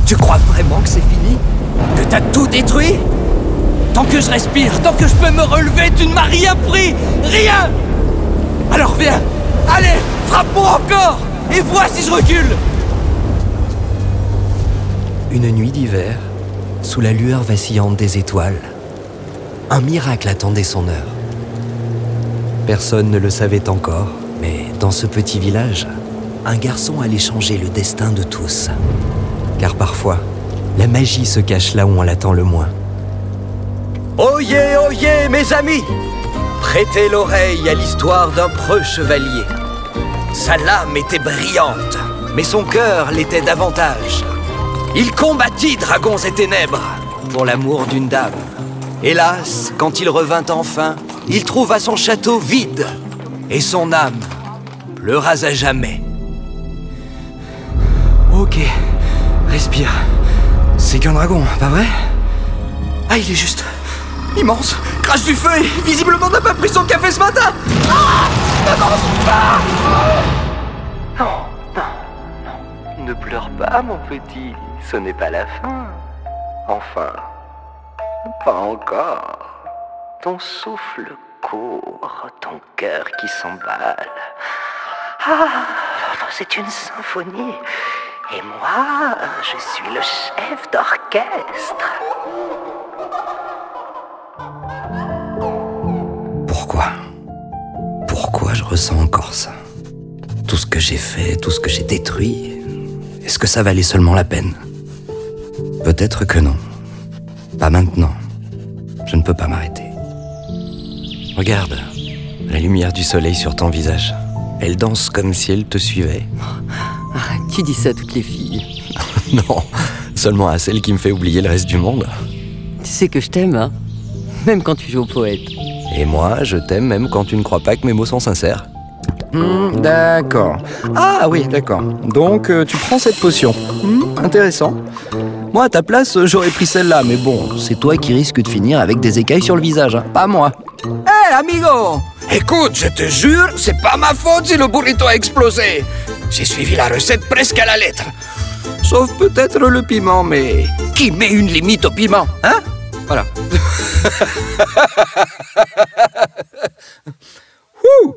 Tu crois vraiment que c'est fini? Que t'as tout détruit? Tant que je respire, tant que je peux me relever, tu ne m'as rien pris! Rien! Alors viens! Allez, frappe-moi encore! Et vois si je recule! Une nuit d'hiver, sous la lueur vacillante des étoiles, un miracle attendait son heure. Personne ne le savait encore, mais dans ce petit village, un garçon allait changer le destin de tous. Car parfois, la magie se cache là où on l'attend le moins. Oyez, mes amis! Prêtez l'oreille à l'histoire d'un preux chevalier. Sa lame était brillante, mais son cœur l'était davantage. Il combattit dragons et ténèbres pour l'amour d'une dame. Hélas, quand il revint enfin, il trouva son château vide et son âme pleura à jamais. Ok, respire. C'est qu'un dragon, pas vrai? Ah, il est juste immense, crache du feu et visiblement n'a pas pris son café ce matin. Ah, n'avance pas! Non, ne pleure pas, mon petit. Ce n'est pas la fin. Enfin, pas encore. Ton souffle court, ton cœur qui s'emballe. Ah, c'est une symphonie. Et moi, je suis le chef d'orchestre. Pourquoi je ressens encore ça? Tout ce que j'ai fait, tout ce que j'ai détruit, est-ce que ça valait seulement la peine? Peut-être que non. Pas maintenant. Je ne peux pas m'arrêter. Regarde, la lumière du soleil sur ton visage. Elle danse comme si elle te suivait. Arrête, tu dis ça à toutes les filles. Non, seulement à celle qui me fait oublier le reste du monde. Tu sais que je t'aime, hein? Même quand tu joues au poète. Et moi, je t'aime même quand tu ne crois pas que mes mots sont sincères. D'accord. Ah oui, d'accord. Donc, tu prends cette potion. Intéressant. Moi, à ta place, j'aurais pris celle-là, mais bon, c'est toi qui risques de finir avec des écailles sur le visage, hein, pas moi. Hé, amigo! Écoute, je te jure, c'est pas ma faute si le burrito a explosé. J'ai suivi la recette presque à la lettre. Sauf peut-être le piment, mais qui met une limite au piment, hein? Voilà.